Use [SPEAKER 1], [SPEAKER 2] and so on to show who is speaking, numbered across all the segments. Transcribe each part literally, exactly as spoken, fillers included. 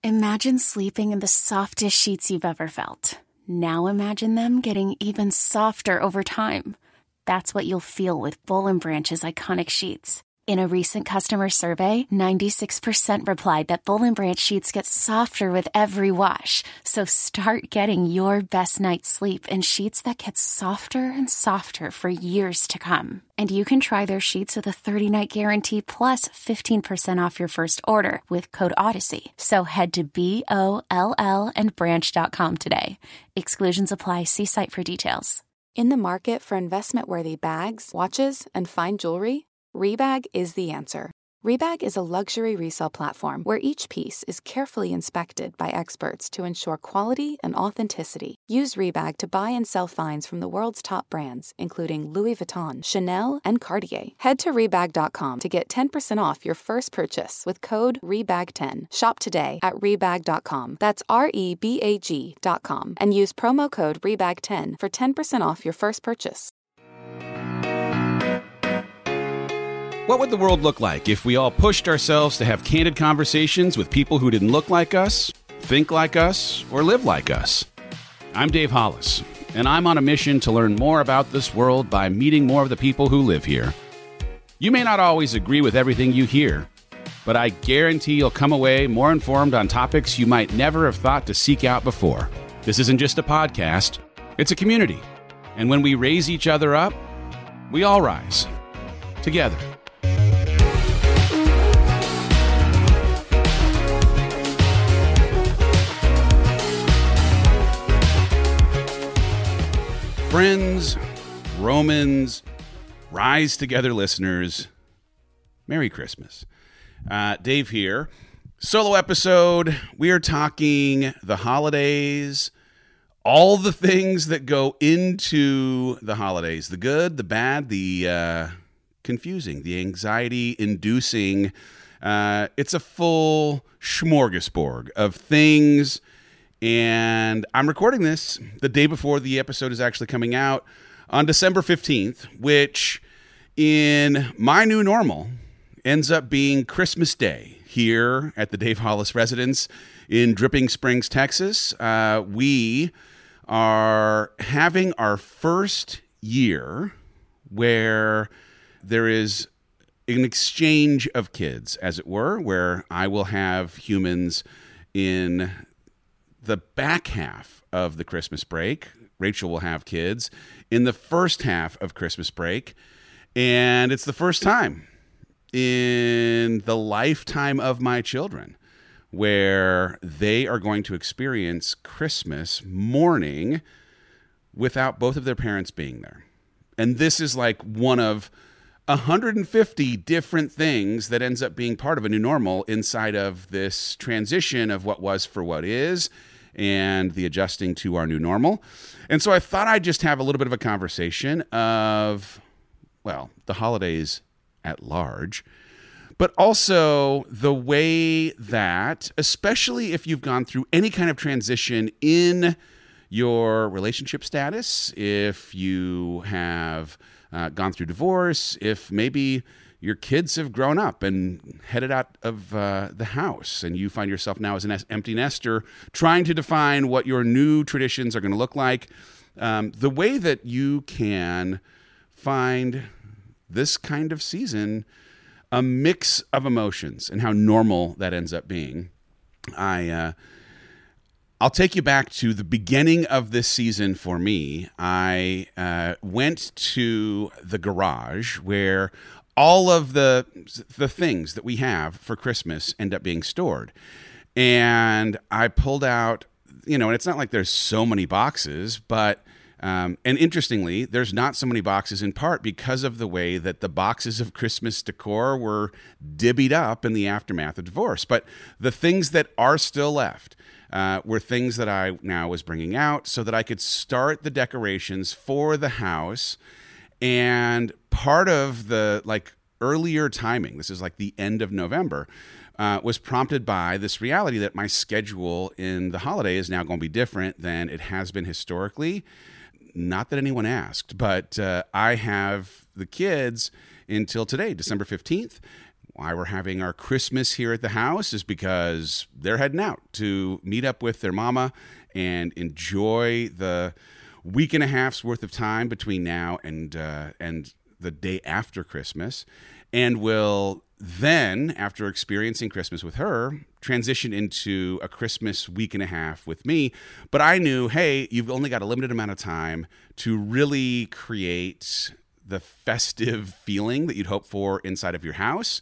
[SPEAKER 1] Imagine sleeping in the softest sheets you've ever felt. Now imagine them getting even softer over time. That's what you'll feel with Boll and Branch's iconic sheets. In a recent customer survey, ninety-six percent replied that Boll and Branch sheets get softer with every wash. So start getting your best night's sleep in sheets that get softer and softer for years to come. And you can try their sheets with a thirty-night guarantee plus fifteen percent off your first order with code Odyssey. So head to B O L L and branch dot com today. Exclusions apply. See site for details.
[SPEAKER 2] In the market for investment-worthy bags, watches, and fine jewelry, Rebag is the answer. Rebag is a luxury resale platform where each piece is carefully inspected by experts to ensure quality and authenticity. Use Rebag to buy and sell finds from the world's top brands, including Louis Vuitton, Chanel, and Cartier. Head to Rebag dot com to get ten percent off your first purchase with code Rebag ten. Shop today at Rebag dot com. That's R E B A G dot com. And use promo code Rebag ten for ten percent off your first purchase.
[SPEAKER 3] What would the world look like if we all pushed ourselves to have candid conversations with people who didn't look like us, think like us, or live like us? I'm Dave Hollis, and I'm on a mission to learn more about this world by meeting more of the people who live here. You may not always agree with everything you hear, but I guarantee you'll come away more informed on topics you might never have thought to seek out before. This isn't just a podcast, it's a community. And when we raise each other up, we all rise. Together. Friends, Romans, Rise Together listeners, Merry Christmas. Uh, Dave here. Solo episode. We are talking the holidays, all the things that go into the holidays, the good, the bad, the uh, confusing, the anxiety-inducing. Uh, it's a full smorgasbord of things. And I'm recording this the day before the episode is actually coming out on December fifteenth, which in my new normal ends up being Christmas Day here at the Dave Hollis residence in Dripping Springs, Texas. Uh, we are having our first year where there is an exchange of kids, as it were, where I will have humans in the back half of the Christmas break. Rachel will have kids in the first half of Christmas break. And it's the first time in the lifetime of my children where they are going to experience Christmas morning without both of their parents being there. And this is like one of one hundred fifty different things that ends up being part of a new normal inside of this transition of what was for what is and the adjusting to our new normal. And so I thought I'd just have a little bit of a conversation of, well, the holidays at large, but also the way that, especially if you've gone through any kind of transition in your relationship status, if you have uh, gone through divorce, if maybe your kids have grown up and headed out of uh, the house, and you find yourself now as an empty nester trying to define what your new traditions are going to look like. Um, the way that you can find this kind of season a mix of emotions and how normal that ends up being. I, uh, I'll take you back to the beginning of this season for me. I uh, went to the garage where all of the the things that we have for Christmas end up being stored. And I pulled out, you know, and it's not like there's so many boxes, but, um, and interestingly, there's not so many boxes in part because of the way that the boxes of Christmas decor were divvied up in the aftermath of divorce. But the things that are still left uh, were things that I now was bringing out so that I could start the decorations for the house. And part of the like earlier timing, this is like the end of November, uh, was prompted by this reality that my schedule in the holiday is now going to be different than it has been historically. Not that anyone asked, but uh, I have the kids until today, December fifteenth, why we're having our Christmas here at the house is because they're heading out to meet up with their mama and enjoy the week and a half's worth of time between now and uh, and the day after Christmas, and will then, after experiencing Christmas with her, transition into a Christmas week and a half with me. But I knew, hey, you've only got a limited amount of time to really create the festive feeling that you'd hope for inside of your house.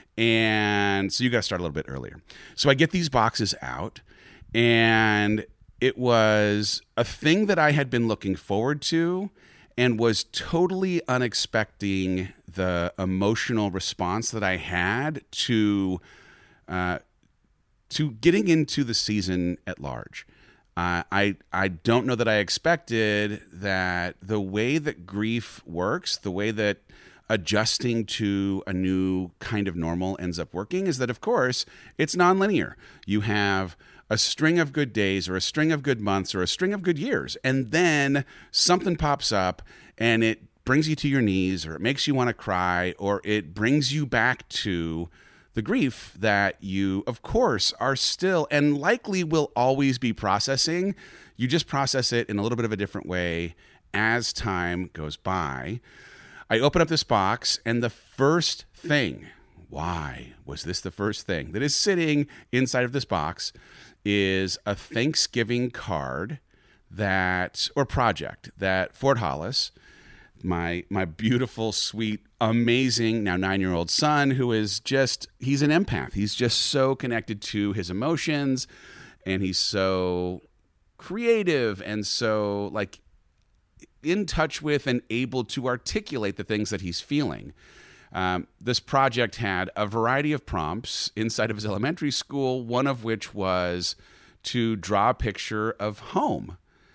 [SPEAKER 3] And so you got to start a little bit earlier. So I get these boxes out, and it was a thing that I had been looking forward to and was totally unexpecting the emotional response that I had to uh, to getting into the season at large. Uh, I I don't know that I expected that the way that grief works, the way that adjusting to a new kind of normal ends up working, is that, of course, it's nonlinear. You have a string of good days or a string of good months or a string of good years, and then something pops up and it brings you to your knees, or it makes you want to cry, or it brings you back to the grief that you, of course, are still and likely will always be processing. You just process it in a little bit of a different way as time goes by. I open up this box, and the first thing, why was this the first thing that is sitting inside of this box, is a Thanksgiving card that, or project that Fort Hollis, my my beautiful, sweet, amazing, now nine-year-old son, who is just, he's an empath. He's just so connected to his emotions, and he's so creative and so like in touch with and able to articulate the things that he's feeling. Um, this project had a variety of prompts inside of his elementary school, one of which was to draw a picture of home.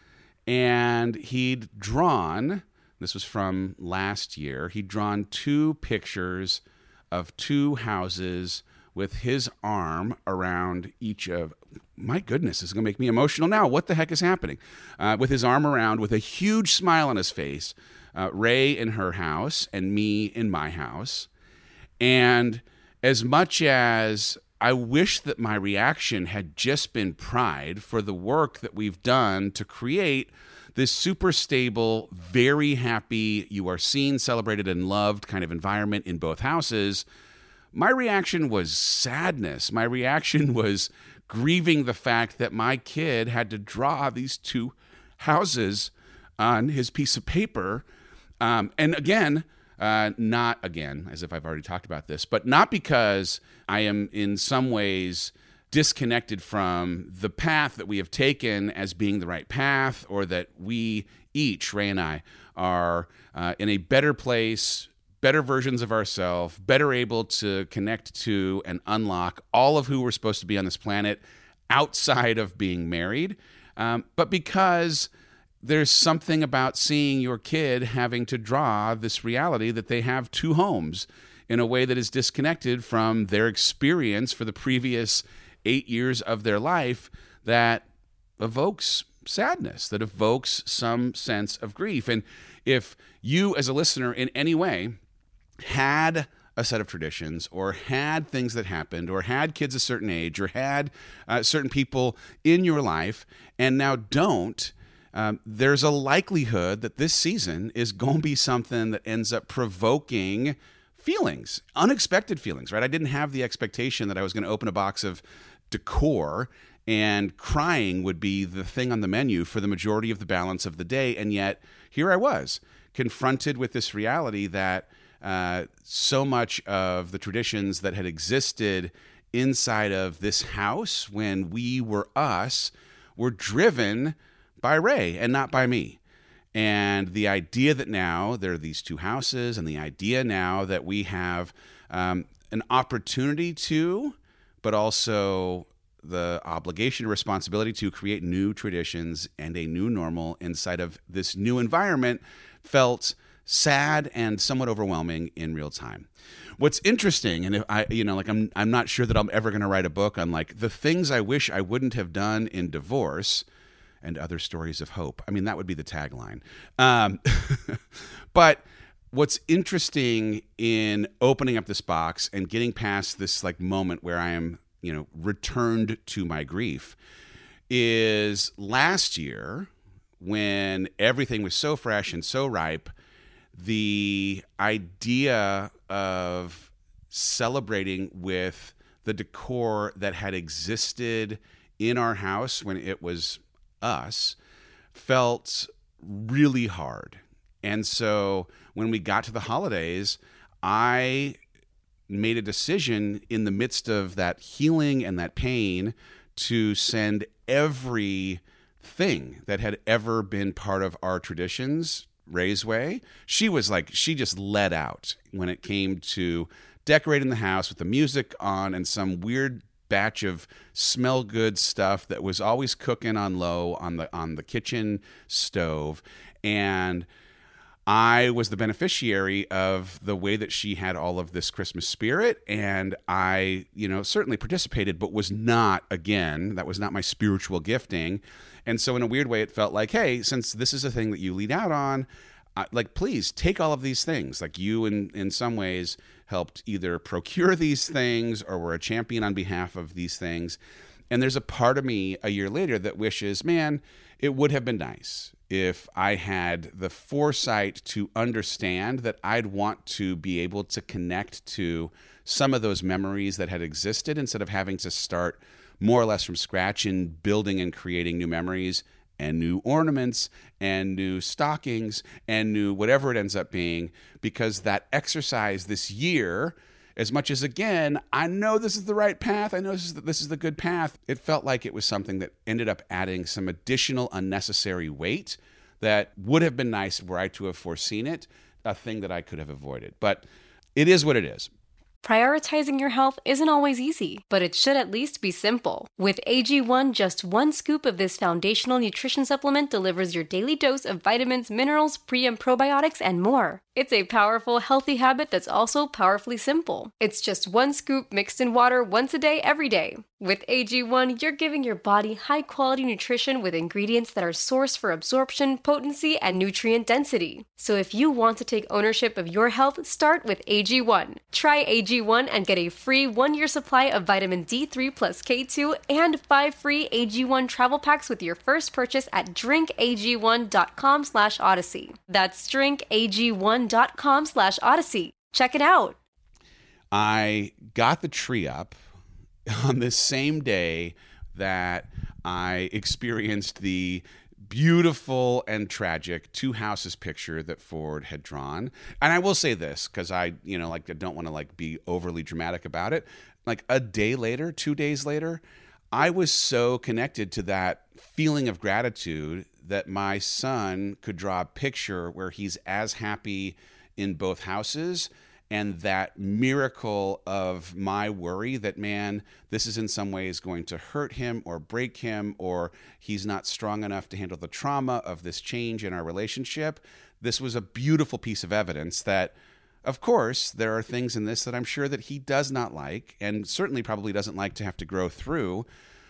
[SPEAKER 3] And he'd drawn, this was from last year, he'd drawn two pictures of two houses with his arm around each of, my goodness, this is going to make me emotional now. What the heck is happening? Uh, with his arm around, with a huge smile on his face, uh, Ray in her house and me in my house. And as much as I wish that my reaction had just been pride for the work that we've done to create this super stable, very happy, you are seen, celebrated, and loved kind of environment in both houses, my reaction was sadness. My reaction was grieving the fact that my kid had to draw these two houses on his piece of paper. Um, and again, uh, not again, as if I've already talked about this, but not because I am in some ways disconnected from the path that we have taken as being the right path, or that we each, Ray and I, are uh, in a better place, better versions of ourselves, better able to connect to and unlock all of who we're supposed to be on this planet outside of being married, um, but because there's something about seeing your kid having to draw this reality that they have two homes in a way that is disconnected from their experience for the previous eight years of their life, that evokes sadness, that evokes some sense of grief. And if you as a listener in any way had a set of traditions, or had things that happened, or had kids a certain age, or had uh, certain people in your life, and now don't, um, there's a likelihood that this season is going to be something that ends up provoking feelings, unexpected feelings, right? I didn't have the expectation that I was going to open a box of decor and crying would be the thing on the menu for the majority of the balance of the day. And yet here I was, confronted with this reality that uh, so much of the traditions that had existed inside of this house when we were us were driven by Ray and not by me. And the idea that now there are these two houses, and the idea now that we have um, an opportunity to, but also the obligation and responsibility to create new traditions and a new normal inside of this new environment, felt sad and somewhat overwhelming in real time. What's interesting, and if I, you know, like I'm, I'm not sure that I'm ever going to write a book on like the things I wish I wouldn't have done in divorce and other stories of hope. I mean, that would be the tagline. Um, but what's interesting in opening up this box and getting past this like moment where I am, you know, returned to my grief is last year when everything was so fresh and so ripe, the idea of celebrating with the decor that had existed in our house when it was us felt really hard. And so when we got to the holidays, I made a decision in the midst of that healing and that pain to send everything that had ever been part of our traditions Ray's way. She was like, she just let out when it came to decorating the house with the music on and some weird batch of smell good stuff that was always cooking on low on the on the kitchen stove. And I was the beneficiary of the way that she had all of this Christmas spirit. And I, you know, certainly participated, but was not, again, that was not my spiritual gifting. And so in a weird way, it felt like, hey, since this is a thing that you lead out on, uh, like, please take all of these things. Like you, in, in some ways, helped either procure these things or were a champion on behalf of these things. And there's a part of me a year later that wishes, man, it would have been nice if I had the foresight to understand that I'd want to be able to connect to some of those memories that had existed instead of having to start more or less from scratch in building and creating new memories and new ornaments and new stockings and new whatever it ends up being, because that exercise this year, as much as, again, I know this is the right path, I know this is the, this is the good path, it felt like it was something that ended up adding some additional unnecessary weight that would have been nice were I to have foreseen it, a thing that I could have avoided. But it is what it is.
[SPEAKER 4] Prioritizing your health isn't always easy, but it should at least be simple. With A G one, just one scoop of this foundational nutrition supplement delivers your daily dose of vitamins, minerals, pre- and probiotics, and more. It's a powerful, healthy habit that's also powerfully simple. It's just one scoop mixed in water once a day, every day. With A G one, you're giving your body high-quality nutrition with ingredients that are sourced for absorption, potency, and nutrient density. So if you want to take ownership of your health, start with A G one. Try A G one and get a free one-year supply of vitamin D three plus K two and five free A G one travel packs with your first purchase at drink A G one dot com slash odyssey. That's drink A G one dot com slash odyssey. Check it out.
[SPEAKER 3] I got the tree up on this same day that I experienced the beautiful and tragic two houses picture that Ford had drawn. And I will say this, because I, you know, like I don't want to like be overly dramatic about it. Like a day later, two days later, I was so connected to that feeling of gratitude that my son could draw a picture where he's as happy in both houses, and that miracle of my worry that, man, this is in some ways going to hurt him or break him, or he's not strong enough to handle the trauma of this change in our relationship. This was a beautiful piece of evidence that, of course, there are things in this that I'm sure that he does not like, and certainly probably doesn't like to have to grow through,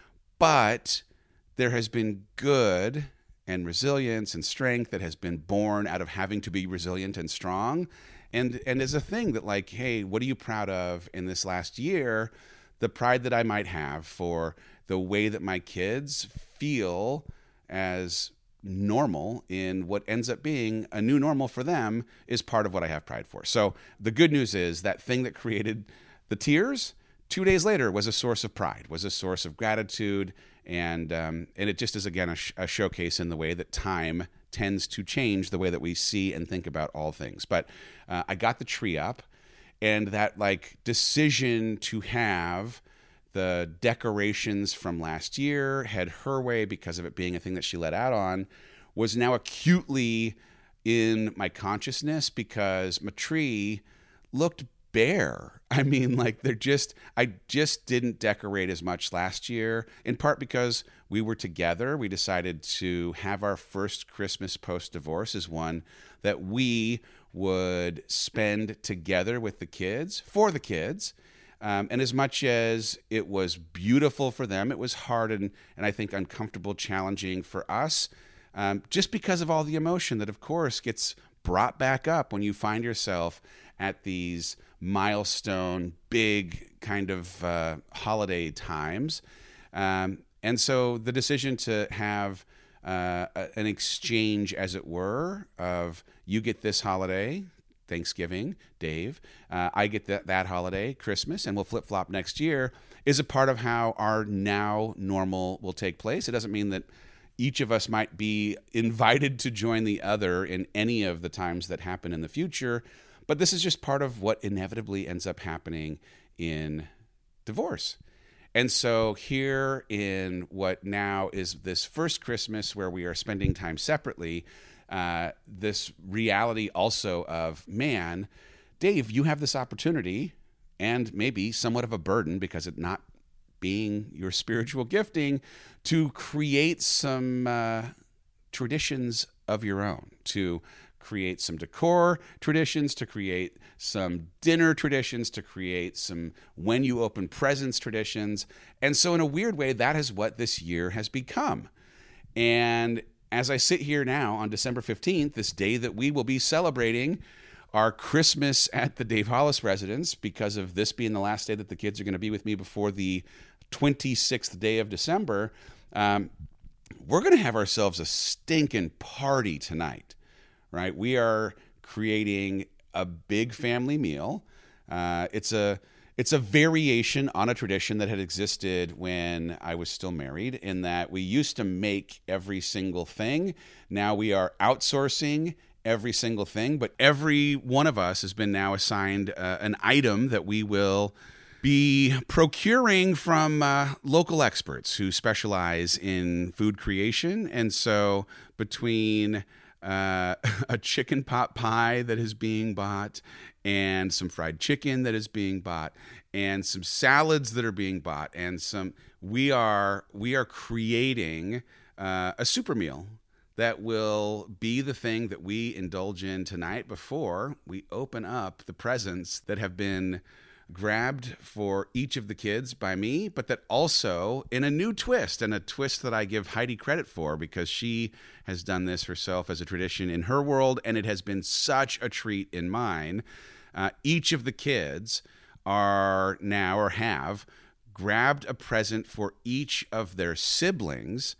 [SPEAKER 3] but there has been good and resilience and strength that has been born out of having to be resilient and strong. And and as a thing that, like, hey, what are you proud of in this last year? The pride that I might have for the way that my kids feel as normal in what ends up being a new normal for them is part of what I have pride for. So the good news is that thing that created the tears two days later was a source of pride, was a source of gratitude. And um, and it just is, again, a, sh- a showcase in the way that time tends to change the way that we see and think about all things. But uh, I got the tree up, and that like decision to have the decorations from last year head her way because of it being a thing that she let out on was now acutely in my consciousness because my tree looked bare. I mean, like they're just, I just didn't decorate as much last year, in part because we were together. We decided to have our first Christmas post-divorce as one that we would spend together with the kids, for the kids. Um, and as much as it was beautiful for them, it was hard and, and I think uncomfortable, challenging for us, um, just because of all the emotion that, of course, gets brought back up when you find yourself at these milestone, big kind of uh, holiday times. Um, and so the decision to have uh, an exchange, as it were, of you get this holiday, Thanksgiving, Dave, uh, I get that, that holiday, Christmas, and we'll flip-flop next year, is a part of how our now normal will take place. It doesn't mean that each of us might be invited to join the other in any of the times that happen in the future, but this is just part of what inevitably ends up happening in divorce. And so here in what now is this first Christmas where we are spending time separately, uh, this reality also of, man, Dave, you have this opportunity, and maybe somewhat of a burden because it not being your spiritual gifting, to create some uh, traditions of your own, to create some decor traditions, to create some dinner traditions, to create some when you open presents traditions. And so in a weird way, that is what this year has become. And as I sit here now on December fifteenth, this day that we will be celebrating our Christmas at the Dave Hollis residence, because of this being the last day that the kids are going to be with me before the twenty-sixth day of December, um, we're going to have ourselves a stinking party tonight, right? We are creating a big family meal. Uh, it's a it's a variation on a tradition that had existed when I was still married, in that we used to make every single thing. Now we are outsourcing every single thing, but every one of us has been now assigned uh, an item that we will be procuring from uh, local experts who specialize in food creation. And so between uh, a chicken pot pie that is being bought, and some fried chicken that is being bought, and some salads that are being bought, and some we are we are creating uh, a super meal that will be the thing that we indulge in tonight before we open up the presents that have been grabbed for each of the kids by me, but that also in a new twist, and a twist that I give Heidi credit for, because she has done this herself as a tradition in her world, and it has been such a treat in mine. Uh, each of the kids are now, or have, grabbed a present for each of their siblings.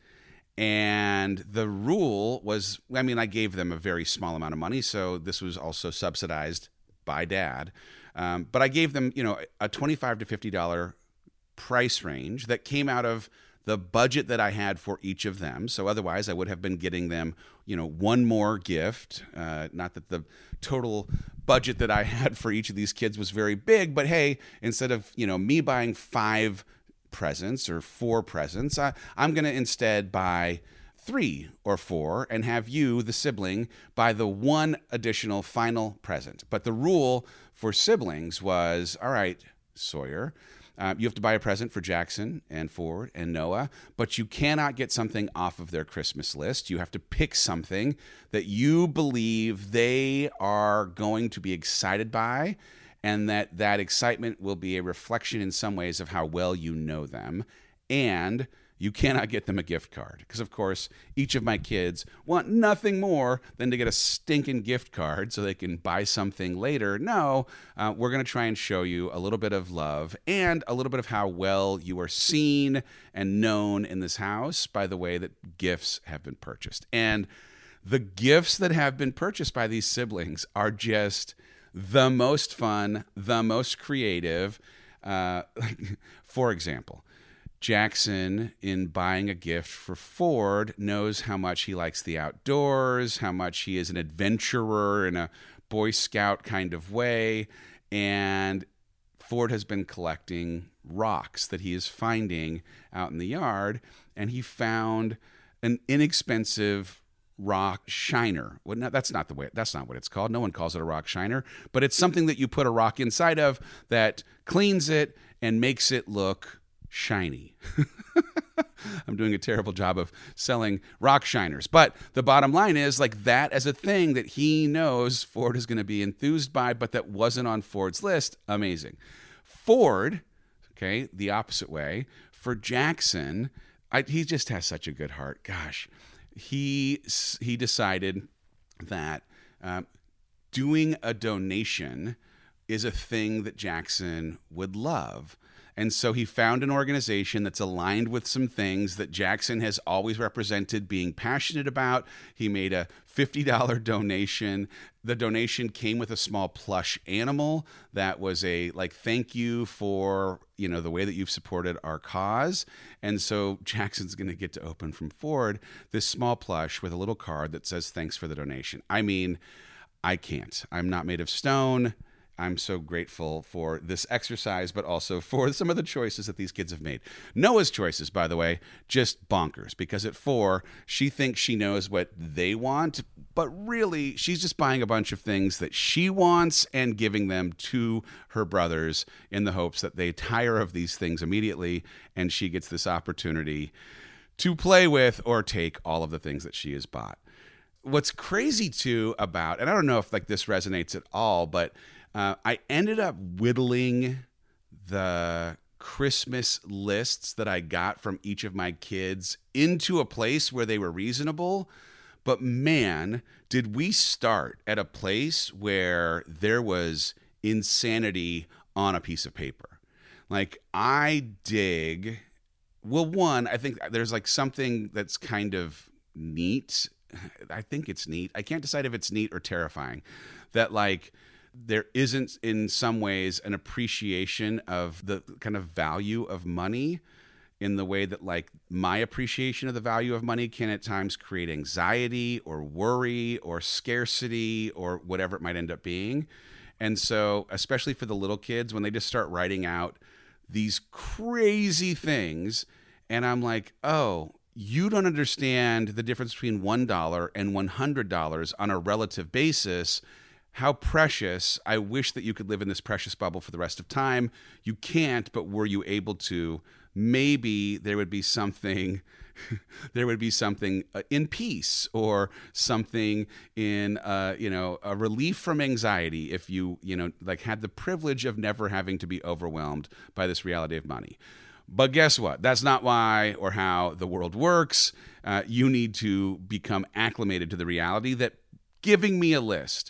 [SPEAKER 3] And the rule was, I mean, I gave them a very small amount of money, so this was also subsidized by Dad. Um, but I gave them, you know, a twenty-five to fifty dollars price range that came out of the budget that I had for each of them. So otherwise I would have been getting them, you know, one more gift. Uh, not that the total budget that I had for each of these kids was very big, but hey, instead of, you know, me buying five presents or four presents, I, I'm going to instead buy three or four and have you, the sibling, buy the one additional final present. But the rule for siblings was, all right, Sawyer, uh, you have to buy a present for Jackson and Ford and Noah, but you cannot get something off of their Christmas list. You have to pick something that you believe they are going to be excited by, and that that excitement will be a reflection in some ways of how well you know them. And you cannot get them a gift card, because, of course, each of my kids want nothing more than to get a stinking gift card so they can buy something later. No, uh, we're going to try and show you a little bit of love and a little bit of how well you are seen and known in this house by the way that gifts have been purchased. And the gifts that have been purchased by these siblings are just the most fun, the most creative. Uh, for example, Jackson, in buying a gift for Ford, knows how much he likes the outdoors, how much he is an adventurer in a Boy Scout kind of way, and Ford has been collecting rocks that he is finding out in the yard, and he found an inexpensive rock shiner. Well, no, that's not the way. That's not what it's called. No one calls it a rock shiner, but it's something that you put a rock inside of that cleans it and makes it look shiny. I'm doing a terrible job of selling rock shiners, but the bottom line is, like, that as a thing that he knows Ford is going to be enthused by, but that wasn't on Ford's list. Amazing. Ford, okay, the opposite way. For Jackson, I, he just has such a good heart. Gosh, he he decided that Um, doing a donation is a thing that Jackson would love. And so he found an organization that's aligned with some things that Jackson has always represented being passionate about. He made a fifty dollars donation. The donation came with a small plush animal that was a like, thank you for, you know, the way that you've supported our cause. And so Jackson's going to get to open from Ford this small plush with a little card that says, thanks for the donation. I mean, I can't. I'm not made of stone. I'm so grateful for this exercise, but also for some of the choices that these kids have made. Noah's choices, by the way, just bonkers, because at four, she thinks she knows what they want, but really she's just buying a bunch of things that she wants and giving them to her brothers in the hopes that they tire of these things immediately, and she gets this opportunity to play with or take all of the things that she has bought. What's crazy too about, and I don't know if like this resonates at all, but Uh, I ended up whittling the Christmas lists that I got from each of my kids into a place where they were reasonable. But man, did we start at a place where there was insanity on a piece of paper. Like I dig, well, one, I think there's like something that's kind of neat. I think it's neat. I can't decide if it's neat or terrifying that like, there isn't in some ways an appreciation of the kind of value of money in the way that like my appreciation of the value of money can at times create anxiety or worry or scarcity or whatever it might end up being. And so, especially for the little kids, when they just start writing out these crazy things, and I'm like, oh, you don't understand the difference between one dollar and one hundred dollars on a relative basis. How precious. I wish that you could live in this precious bubble for the rest of time. You can't, but were you able to, maybe there would be something, there would be something in peace or something in, uh, you know, a relief from anxiety if you, you know, like had the privilege of never having to be overwhelmed by this reality of money. But guess what? That's not why or how the world works. Uh, you need to become acclimated to the reality that giving me a list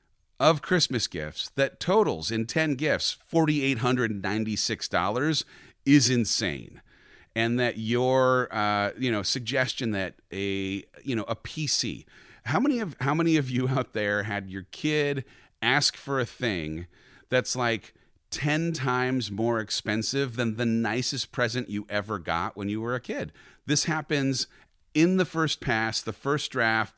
[SPEAKER 3] of Christmas gifts that totals in ten gifts four thousand eight hundred ninety-six dollars is insane. And that your uh, you know suggestion that a you know a P C, how many of how many of you out there had your kid ask for a thing that's like ten times more expensive than the nicest present you ever got when you were a kid? This happens in the first pass, the first draft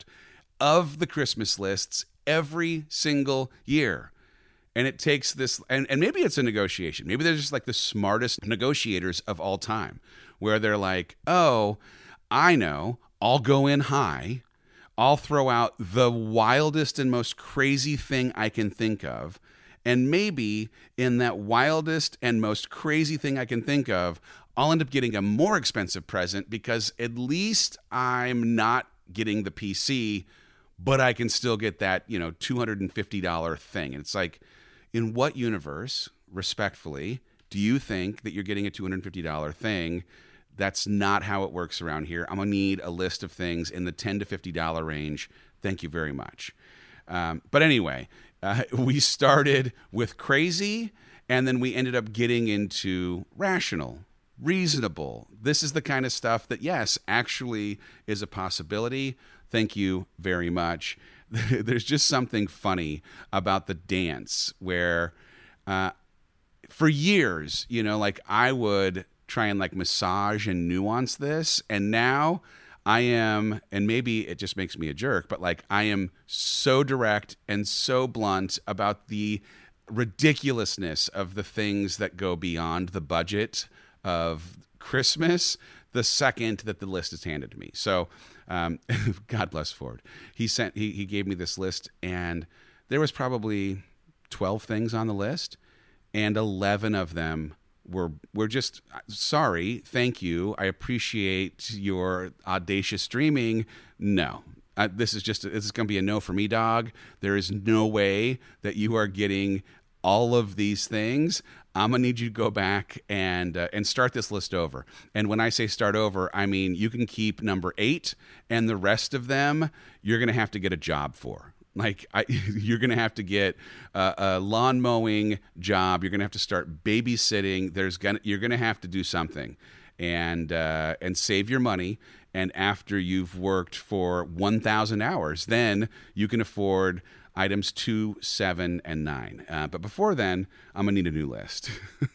[SPEAKER 3] of the Christmas lists every single year. And it takes this, and, and maybe it's a negotiation. Maybe they're just like the smartest negotiators of all time, where they're like, oh, I know, I'll go in high. I'll throw out the wildest and most crazy thing I can think of. And maybe in that wildest and most crazy thing I can think of, I'll end up getting a more expensive present because at least I'm not getting the P C, but I can still get that, you know, two hundred fifty dollars thing. And it's like, in what universe, respectfully, do you think that you're getting a two hundred fifty dollars thing? That's not how it works around here. I'm going to need a list of things in the ten to fifty dollars range. Thank you very much. Um, but anyway, uh, we started with crazy, and then we ended up getting into rational, reasonable. This is the kind of stuff that, yes, actually is a possibility. Thank you very much. There's just something funny about the dance where uh, for years, you know, like I would try and like massage and nuance this. And now I am, and maybe it just makes me a jerk, but like I am so direct and so blunt about the ridiculousness of the things that go beyond the budget of Christmas the second that the list is handed to me. So um, God bless Ford. He sent, he, he gave me this list, and there was probably twelve things on the list, and eleven of them were, were just, sorry, thank you. I appreciate your audacious dreaming. No, uh, this is just, this is going to be a no for me, dog. There is no way that you are getting all of these things. I'm going to need you to go back and uh, and start this list over. And when I say start over, I mean you can keep number eight, and the rest of them you're going to have to get a job for. Like I, you're going to have to get a, a lawn mowing job. You're going to have to start babysitting. There's gonna you're going to have to do something, and uh, and save your money. And after you've worked for one thousand hours, then you can afford items two, seven, and nine. Uh, but before then, I'm gonna need a new list.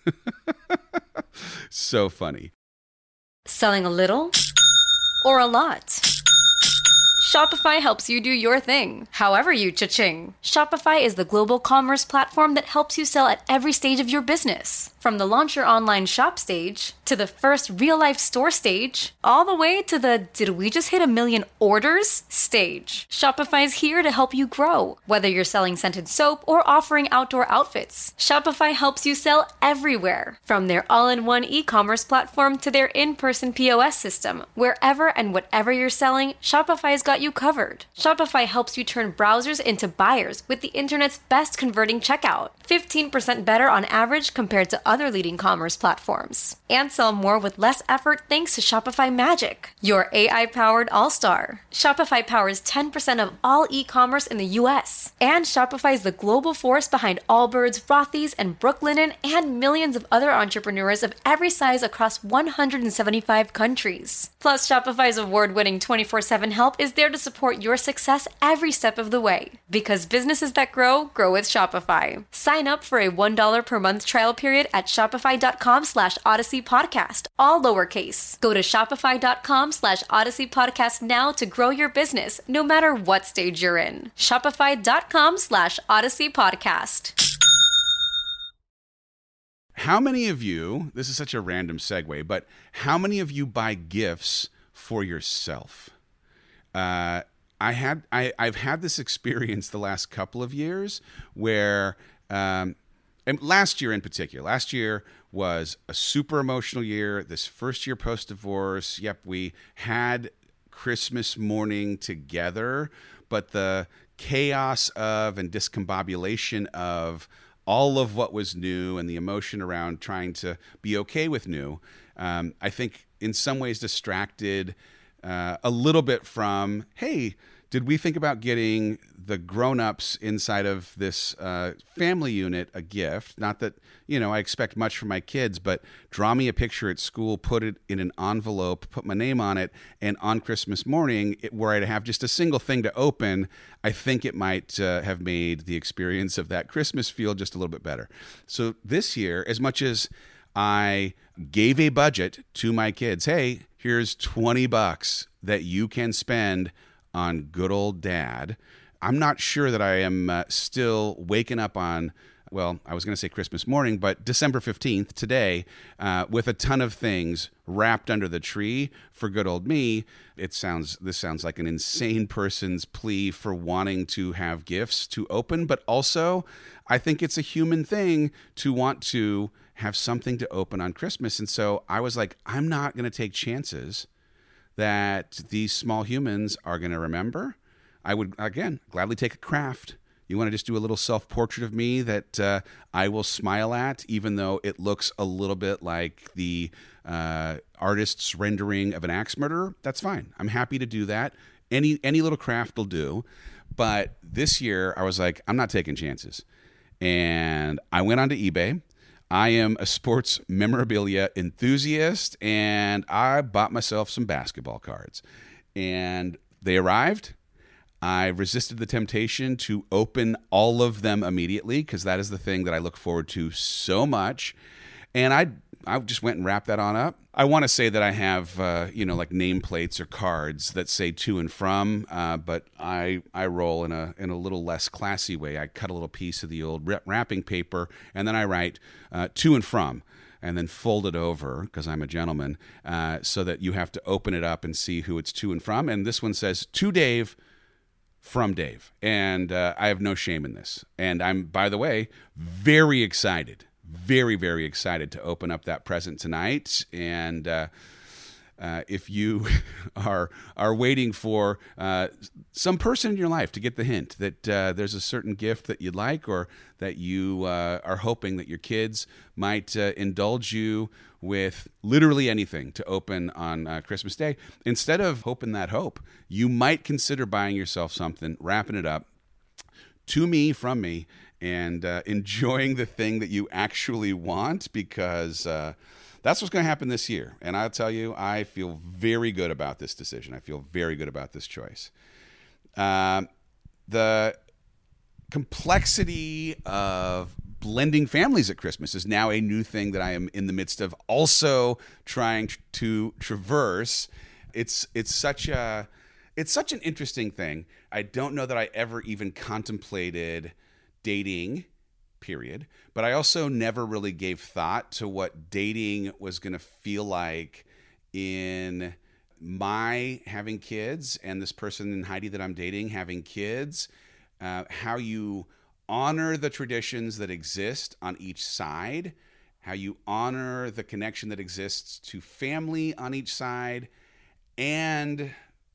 [SPEAKER 3] So funny.
[SPEAKER 4] Selling a little or a lot? Shopify helps you do your thing, however you cha-ching. Shopify is the global commerce platform that helps you sell at every stage of your business. From the launch your online shop stage, to the first real-life store stage, all the way to the did we just hit a million orders stage. Shopify is here to help you grow. Whether you're selling scented soap or offering outdoor outfits, Shopify helps you sell everywhere. From their all-in-one e-commerce platform to their in-person P O S system, wherever and whatever you're selling, Shopify's got you covered. Shopify helps you turn browsers into buyers with the internet's best converting checkout. fifteen percent better on average compared to other leading commerce platforms. And sell more with less effort thanks to Shopify Magic, your A I-powered all-star. Shopify powers ten percent of all e-commerce in the U S. And Shopify is the global force behind Allbirds, Rothy's, and Brooklinen, and millions of other entrepreneurs of every size across one hundred seventy-five countries. Plus, Shopify's award-winning twenty-four seven help is there to support your success every step of the way. Because businesses that grow, grow with Shopify. Sign up for a one dollar per month trial period at shopify.com slash Odyssey Podcast, all lowercase. Go to shopify.com slash Odyssey Podcast now to grow your business, no matter what stage you're in. Shopify.com slash Odyssey Podcast.
[SPEAKER 3] How many of you, this is such a random segue, but how many of you buy gifts for yourself? Uh, I had, I, I've had this experience the last couple of years where, um, and last year in particular, last year was a super emotional year. This first year post-divorce, yep, we had Christmas morning together, but the chaos of and discombobulation of all of what was new and the emotion around trying to be okay with new, um, I think in some ways distracted uh, a little bit from, hey, did we think about getting the grown-ups inside of this uh, family unit a gift? Not that, you know, I expect much from my kids, but draw me a picture at school, put it in an envelope, put my name on it, and on Christmas morning, it, where I'd have just a single thing to open, I think it might uh, have made the experience of that Christmas feel just a little bit better. So this year, as much as I gave a budget to my kids, hey, here's twenty bucks that you can spend on good old dad, I'm not sure that I am uh, still waking up on, well, I was going to say Christmas morning, but December fifteenth, today, uh, with a ton of things wrapped under the tree for good old me. It sounds, this sounds like an insane person's plea for wanting to have gifts to open, but also I think it's a human thing to want to have something to open on Christmas. And so I was like, I'm not going to take chances that these small humans are going to remember. I would, again, gladly take a craft. You want to just do a little self-portrait of me that uh, I will smile at, even though it looks a little bit like the uh, artist's rendering of an axe murderer? That's fine. I'm happy to do that. Any any little craft will do. But this year, I was like, I'm not taking chances. And I went onto eBay. I am a sports memorabilia enthusiast, and I bought myself some basketball cards. And they arrived. I resisted the temptation to open all of them immediately because that is the thing that I look forward to so much. And I I just went and wrapped that on up. I want to say that I have, uh, you know, like nameplates or cards that say to and from, uh, but I I roll in a in a little less classy way. I cut a little piece of the old wrapping paper, and then I write uh, to and from, and then fold it over, because I'm a gentleman, uh, so that you have to open it up and see who it's to and from. And this one says, to Dave, from Dave. And uh, I have no shame in this. And I'm, by the way, very excited. Very, very excited to open up that present tonight. And uh, uh, if you are are waiting for uh, some person in your life to get the hint that uh, there's a certain gift that you'd like, or that you uh, are hoping that your kids might uh, indulge you with literally anything to open on uh, Christmas Day, instead of hoping that hope, you might consider buying yourself something, wrapping it up, to me, from me, and uh, enjoying the thing that you actually want, because uh, that's what's going to happen this year. And I'll tell you, I feel very good about this decision. I feel very good about this choice. Uh, the complexity of blending families at Christmas is now a new thing that I am in the midst of also trying to traverse. It's it's such a it's such an interesting thing. I don't know that I ever even contemplated dating, period. But I also never really gave thought to what dating was going to feel like in my having kids and this person in Heidi that I'm dating having kids. Uh, how you honor the traditions that exist on each side, how you honor the connection that exists to family on each side, and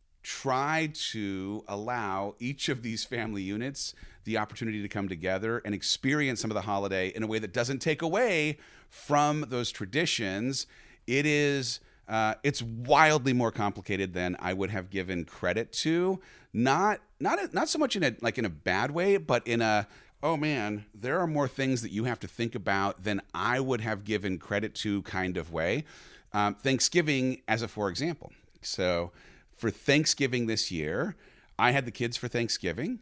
[SPEAKER 3] try to allow each of these family units the opportunity to come together and experience some of the holiday in a way that doesn't take away from those traditions. It is, uh, it's wildly more complicated than I would have given credit to. Not, not, not so much in a like in a bad way, but in a, oh man, there are more things that you have to think about than I would have given credit to kind of way. Um, Thanksgiving as a for example. So for Thanksgiving this year, I had the kids for Thanksgiving.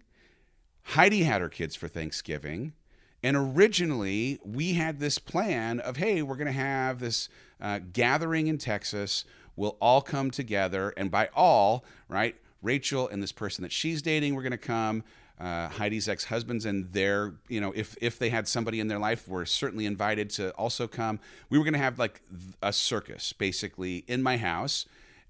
[SPEAKER 3] Heidi had her kids for Thanksgiving. And originally, we had this plan of, hey, we're going to have this uh, gathering in Texas. We'll all come together. And by all, right, Rachel and this person that she's dating were going to come. Uh, Heidi's ex-husbands and their, you know, if if they had somebody in their life, were certainly invited to also come. We were going to have like a circus, basically, in my house.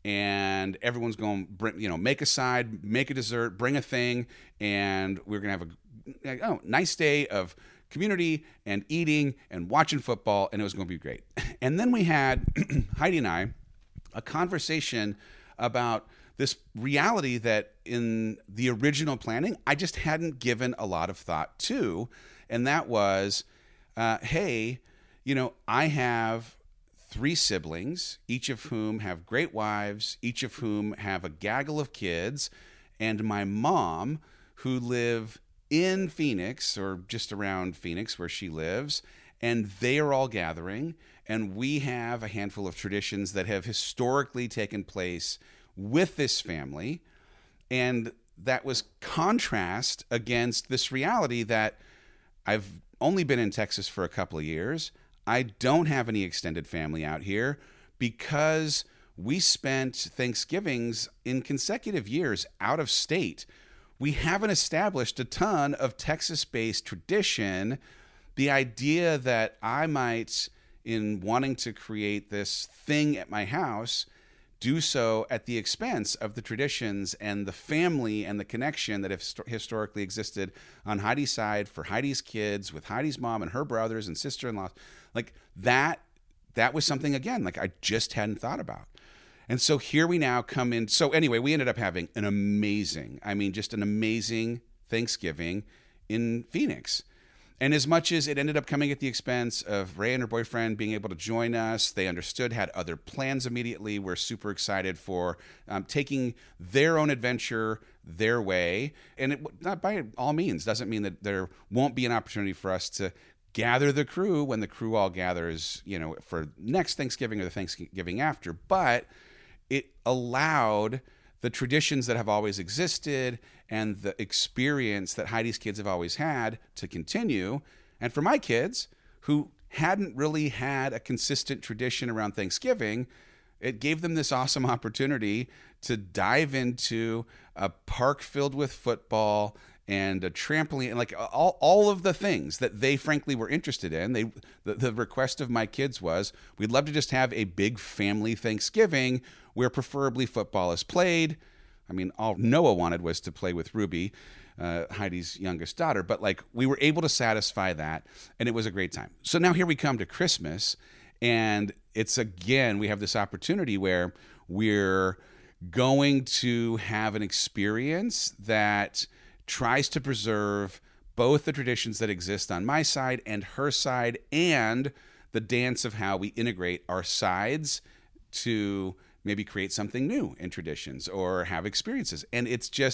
[SPEAKER 3] And everyone's going to bring, you know, make a side, make a dessert, bring a thing, and we're going to have a oh, nice day of community and eating and watching football, and it was going to be great. And then we had, Heidi and I, a conversation about this reality that in the original planning, I just hadn't given a lot of thought to, and that was, uh, hey, you know, I have three siblings, each of whom have great wives, each of whom have a gaggle of kids, and my mom, who live in Phoenix or just around Phoenix where she lives, and they are all gathering, and we have a handful of traditions that have historically taken place with this family, and that was contrast against this reality that I've only been in Texas for a couple of years. I don't have any extended family out here because we spent Thanksgivings in consecutive years out of state. We haven't established a ton of Texas-based tradition. The idea that I might, in wanting to create this thing at my house, do so at the expense of the traditions and the family and the connection that have st- historically existed on Heidi's side for Heidi's kids with Heidi's mom and her brothers and sister-in-laws. Like that, that was something, again, like I just hadn't thought about. And so here we now come in. So anyway, we ended up having an amazing, I mean, just an amazing Thanksgiving in Phoenix. And as much as it ended up coming at the expense of Ray and her boyfriend being able to join us, they understood, had other plans immediately. We're super excited for um, taking their own adventure their way. And it, not by all means, doesn't mean that there won't be an opportunity for us to gather the crew when the crew all gathers, you know, for next Thanksgiving or the Thanksgiving after. But it allowed the traditions that have always existed and the experience that Heidi's kids have always had to continue. And for my kids, who hadn't really had a consistent tradition around Thanksgiving, it gave them this awesome opportunity to dive into a park filled with football and a trampoline, and like all, all of the things that they frankly were interested in. They the, the request of my kids was, we'd love to just have a big family Thanksgiving where preferably football is played. I mean, all Noah wanted was to play with Ruby, uh, Heidi's youngest daughter, but like we were able to satisfy that, and it was a great time. So now here we come to Christmas, and it's again, we have this opportunity where we're going to have an experience that tries to preserve both the traditions that exist on my side and her side, and the dance of how we integrate our sides to maybe create something new in traditions or have experiences. And it's just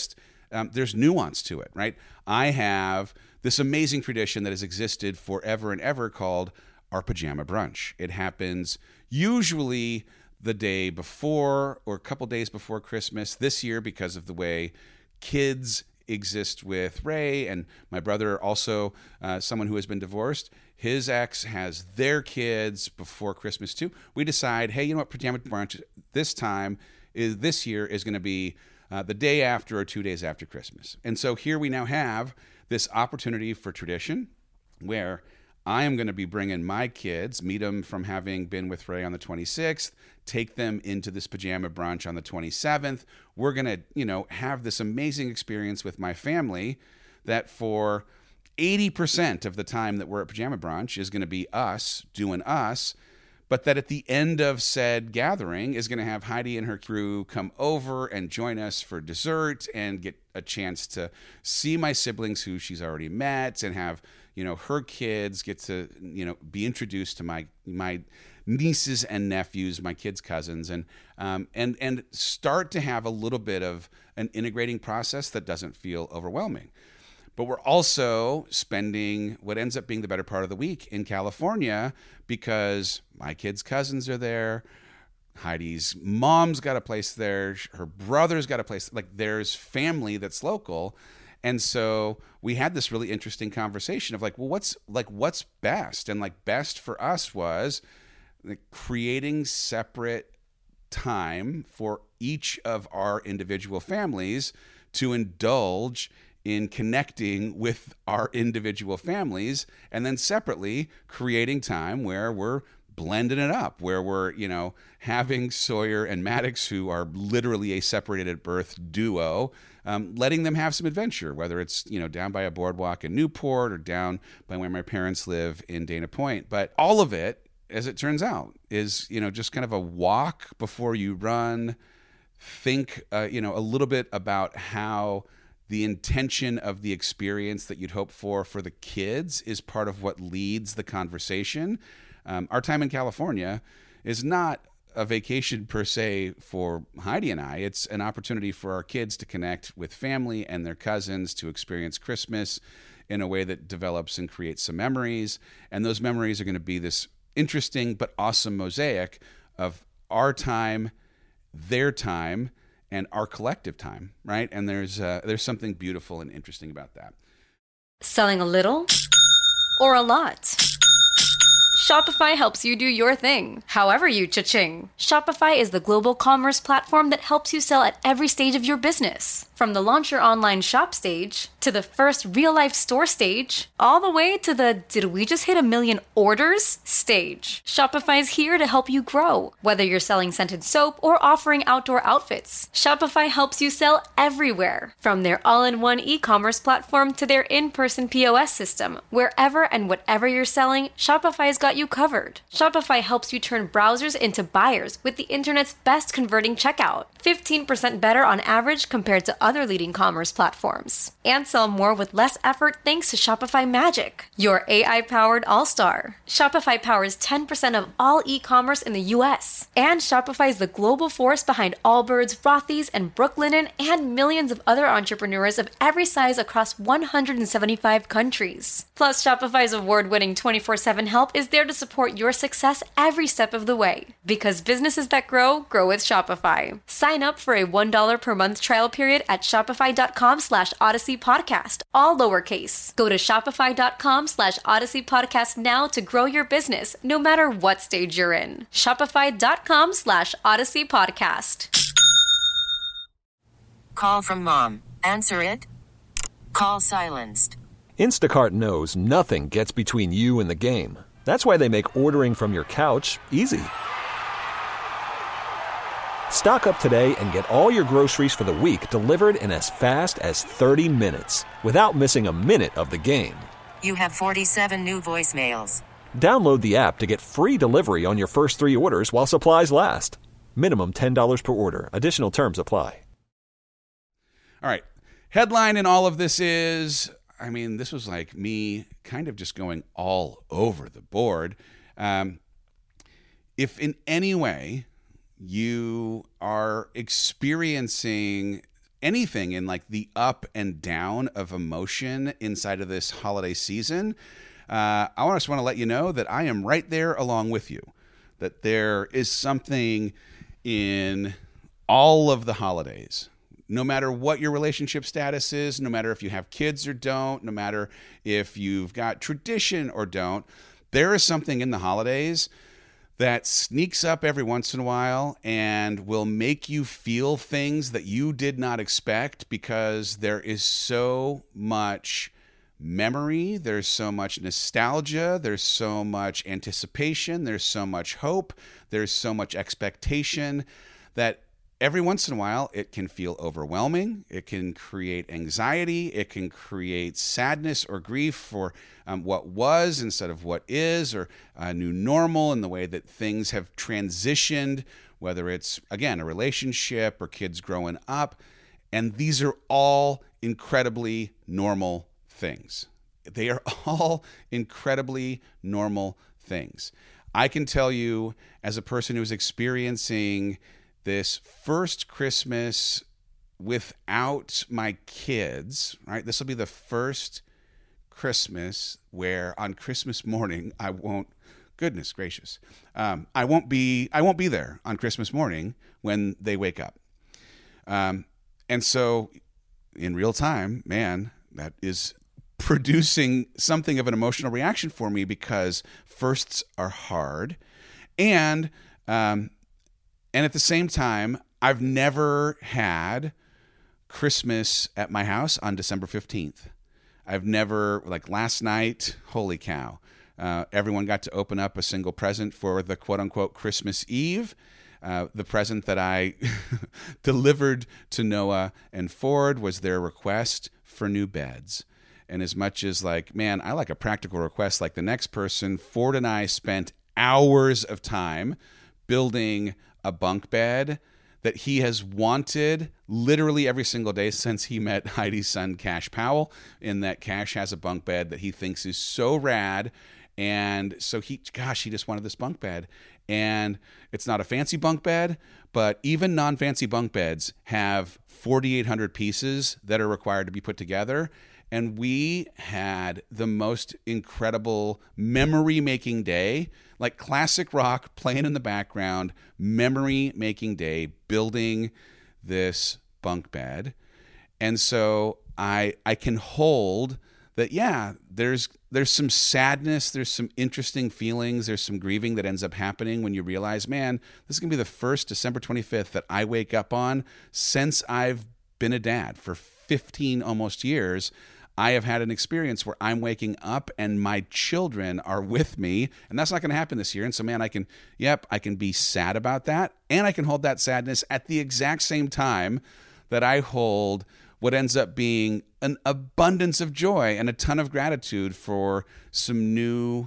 [SPEAKER 3] um, there's nuance to it, right? I have this amazing tradition that has existed forever and ever called our pajama brunch. It happens usually the day before or a couple days before Christmas. This year, because of the way kids exist with Ray and my brother, also uh, someone who has been divorced, his ex has their kids before Christmas too. We decide, hey, you know what, pajama brunch this time is this year is going to be uh, the day after or two days after Christmas. And so here we now have this opportunity for tradition where I am going to be bringing my kids, meet them from having been with Ray on the twenty-sixth, take them into this pajama brunch on the twenty-seventh. We're going to, you know, have this amazing experience with my family that for eighty percent of the time that we're at pajama brunch is going to be us doing us, but that at the end of said gathering is going to have Heidi and her crew come over and join us for dessert and get a chance to see my siblings who she's already met and have, you know, her kids get to, you know, be introduced to my my nieces and nephews, my kids' cousins, and um, and and start to have a little bit of an integrating process that doesn't feel overwhelming. But we're also spending what ends up being the better part of the week in California because my kids' cousins are there. Heidi's mom's got a place there. Her brother's got a place. Like, there's family that's local. And so we had this really interesting conversation of like, well, what's like, what's best? And like, best for us was like creating separate time for each of our individual families to indulge in connecting with our individual families, and then separately creating time where we're blending it up, where we're, you know, having Sawyer and Maddox, who are literally a separated at birth duo, um, letting them have some adventure, whether it's, you know, down by a boardwalk in Newport or down by where my parents live in Dana Point. But all of it, as it turns out, is, you know, just kind of a walk before you run. Think, uh, you know, a little bit about how the intention of the experience that you'd hope for for the kids is part of what leads the conversation. Um, our time in California is not a vacation per se for Heidi and I. It's an opportunity for our kids to connect with family and their cousins, to experience Christmas in a way that develops and creates some memories. And those memories are going to be this interesting but awesome mosaic of our time, their time, and our collective time, right? And there's uh, there's something beautiful and interesting about that.
[SPEAKER 4] Selling a little or a lot? Shopify helps you do your thing, however you cha-ching. Shopify is the global commerce platform that helps you sell at every stage of your business. From the launch your online shop stage, to the first real-life store stage, all the way to the did we just hit a million orders stage. Shopify's here to help you grow. Whether you're selling scented soap or offering outdoor outfits, Shopify helps you sell everywhere. From their all-in-one e-commerce platform to their in-person P O S system, wherever and whatever you're selling, Shopify's got you covered. Shopify helps you turn browsers into buyers with the internet's best converting checkout. fifteen percent better on average compared to other leading commerce platforms. And sell more with less effort thanks to Shopify Magic, your A I-powered all-star. Shopify powers ten percent of all e-commerce in the U S. And Shopify is the global force behind Allbirds, Rothy's, and Brooklinen, and millions of other entrepreneurs of every size across one hundred seventy-five countries. Plus, Shopify's award-winning twenty-four seven help is there to support your success every step of the way. Because businesses that grow, grow with Shopify. Sign up for a one dollar per month trial period at shopify.com slash Odyssey Podcast, all lowercase. Go to shopify.com slash Odyssey Podcast now to grow your business, no matter what stage you're in. Shopify.com slash Odyssey Podcast.
[SPEAKER 5] Call from mom. Answer it. Call silenced.
[SPEAKER 6] Instacart knows nothing gets between you and the game. That's why they make ordering from your couch easy. Stock up today and get all your groceries for the week delivered in as fast as thirty minutes without missing a minute of the game.
[SPEAKER 5] You have forty-seven new voicemails.
[SPEAKER 6] Download the app to get free delivery on your first three orders while supplies last. Minimum ten dollars per order. Additional terms apply.
[SPEAKER 3] All right. Headline in all of this is, I mean, this was like me kind of just going all over the board. Um, if in any way you are experiencing anything in like the up and down of emotion inside of this holiday season, uh, I just want to let you know that I am right there along with you, that there is something in all of the holidays, no matter what your relationship status is, no matter if you have kids or don't, no matter if you've got tradition or don't, there is something in the holidays that sneaks up every once in a while and will make you feel things that you did not expect, because there is so much memory, there's so much nostalgia, there's so much anticipation, there's so much hope, there's so much expectation that every once in a while, it can feel overwhelming. It can create anxiety. It can create sadness or grief for um, what was instead of what is, or a new normal in the way that things have transitioned, whether it's, again, a relationship or kids growing up. And these are all incredibly normal things. They are all incredibly normal things. I can tell you, as a person who's experiencing this first Christmas without my kids, right? This will be the first Christmas where on Christmas morning I won't, goodness gracious, um, I won't be, I won't be there on Christmas morning when they wake up. Um, and so in real time, man, that is producing something of an emotional reaction for me, because firsts are hard. And, um, And at the same time, I've never had Christmas at my house on December fifteenth. I've never, like last night, holy cow, uh, everyone got to open up a single present for the quote-unquote Christmas Eve. Uh, the present that I delivered to Noah and Ford was their request for new beds. And as much as like, man, I like a practical request like the next person, Ford and I spent hours of time building a bunk bed that he has wanted literally every single day since he met Heidi's son, Cash Powell, in that Cash has a bunk bed that he thinks is so rad. And so he, gosh, he just wanted this bunk bed. And it's not a fancy bunk bed, but even non-fancy bunk beds have forty-eight hundred pieces that are required to be put together. And we had the most incredible memory-making day, like classic rock playing in the background, memory-making day, building this bunk bed. And so I I can hold that, yeah, there's there's some sadness, there's some interesting feelings, there's some grieving that ends up happening when you realize, man, this is going to be the first December twenty-fifth that I wake up on since I've been a dad for fifteen almost years. I have had an experience where I'm waking up and my children are with me, and that's not going to happen this year. And so, man, I can, yep, I can be sad about that, and I can hold that sadness at the exact same time that I hold what ends up being an abundance of joy and a ton of gratitude for some new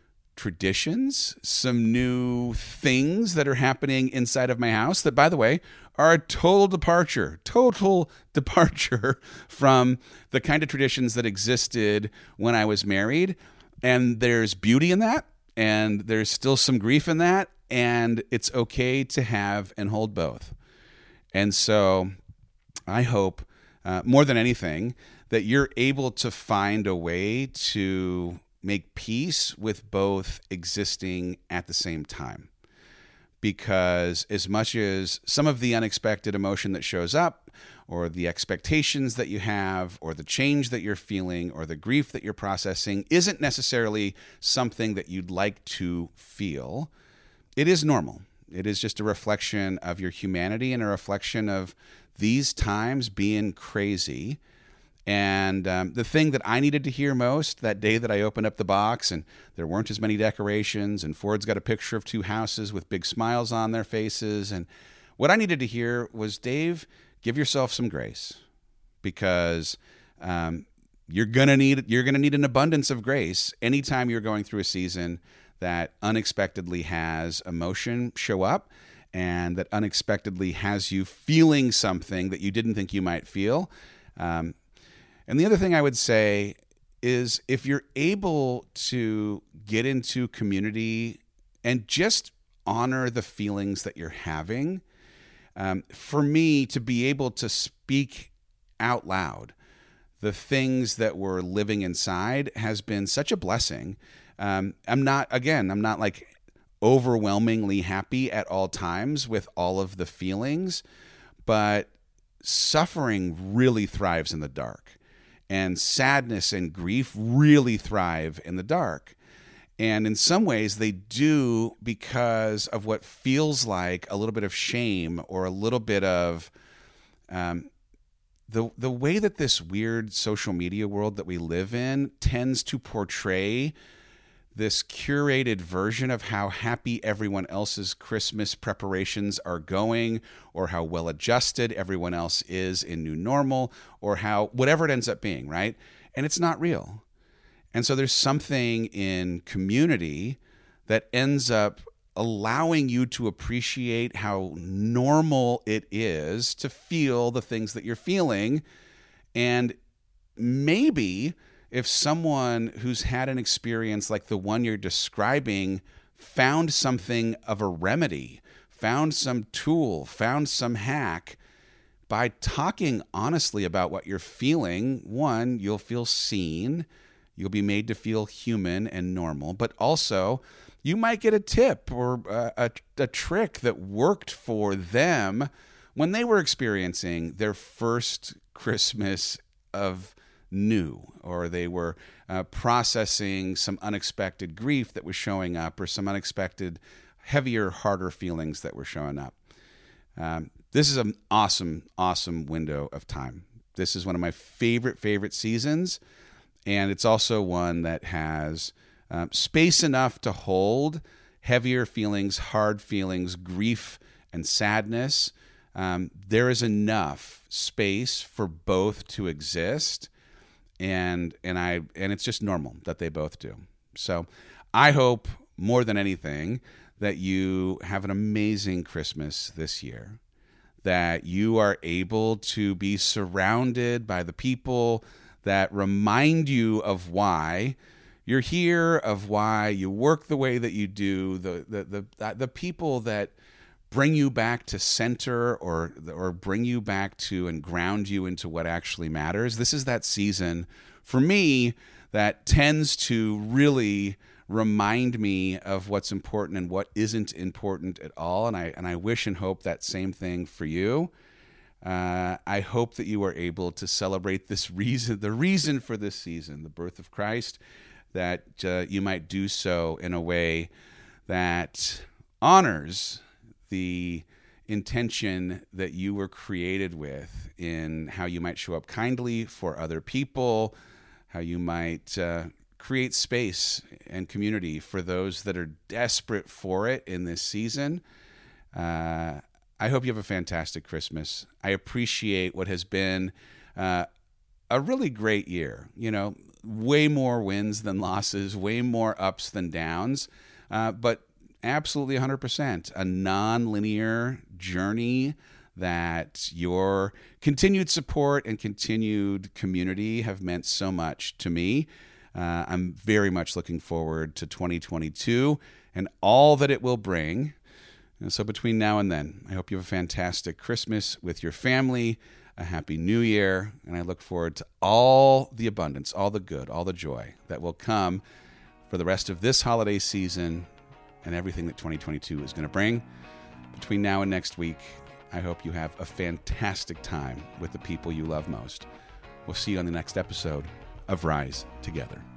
[SPEAKER 3] traditions, some new things that are happening inside of my house that, by the way, are a total departure, total departure from the kind of traditions that existed when I was married. And there's beauty in that, and there's still some grief in that, and it's okay to have and hold both. And so I hope, uh, more than anything, that you're able to find a way to make peace with both existing at the same time. Because as much as some of the unexpected emotion that shows up, or the expectations that you have, or the change that you're feeling, or the grief that you're processing isn't necessarily something that you'd like to feel, it is normal. It is just a reflection of your humanity and a reflection of these times being crazy. And um, the thing that I needed to hear most that day that I opened up the box and there weren't as many decorations, and Ford's got a picture of two houses with big smiles on their faces. And what I needed to hear was, Dave, give yourself some grace, because um, you're gonna need you're gonna need an abundance of grace anytime you're going through a season that unexpectedly has emotion show up, and that unexpectedly has you feeling something that you didn't think you might feel. Um, And the other thing I would say is, if you're able to get into community and just honor the feelings that you're having, um, for me to be able to speak out loud the things that we're living inside has been such a blessing. Um, I'm not, again, I'm not like overwhelmingly happy at all times with all of the feelings, but suffering really thrives in the dark, and sadness and grief really thrive in the dark. And in some ways they do because of what feels like a little bit of shame or a little bit of, um, The the way that this weird social media world that we live in tends to portray this curated version of how happy everyone else's Christmas preparations are going, or how well adjusted everyone else is in new normal, or how whatever it ends up being, right? And it's not real. And so there's something in community that ends up allowing you to appreciate how normal it is to feel the things that you're feeling. And maybe if someone who's had an experience like the one you're describing found something of a remedy, found some tool, found some hack, by talking honestly about what you're feeling, one, you'll feel seen, you'll be made to feel human and normal, but also you might get a tip or a, a, a trick that worked for them when they were experiencing their first Christmas of new, or they were uh, processing some unexpected grief that was showing up, or some unexpected heavier, harder feelings that were showing up. Um, this is an awesome, awesome window of time. This is one of my favorite, favorite seasons, and it's also one that has Um, space enough to hold heavier feelings, hard feelings, grief and sadness. Um, there is enough space for both to exist, and and I and it's just normal that they both do. So I hope more than anything that you have an amazing Christmas this year, that you are able to be surrounded by the people that remind you of why you're here, of why you work the way that you do, the the the the people that bring you back to center, or or bring you back to and ground you into what actually matters. This is that season for me that tends to really remind me of what's important and what isn't important at all. And I and I wish and hope that same thing for you. Uh, I hope that you are able to celebrate this reason, the reason for this season, the birth of Christ, that uh, you might do so in a way that honors the intention that you were created with, in how you might show up kindly for other people, how you might uh, create space and community for those that are desperate for it in this season. Uh, I hope you have a fantastic Christmas. I appreciate what has been uh, a really great year. You know, way more wins than losses, way more ups than downs, uh, but absolutely one hundred percent a non-linear journey that your continued support and continued community have meant so much to me. Uh, I'm very much looking forward to twenty twenty-two and all that it will bring. And so between now and then, I hope you have a fantastic Christmas with your family, a happy new year, and I look forward to all the abundance, all the good, all the joy that will come for the rest of this holiday season and everything that twenty twenty-two is going to bring. Between now and next week, I hope you have a fantastic time with the people you love most. We'll see you on the next episode of Rise Together.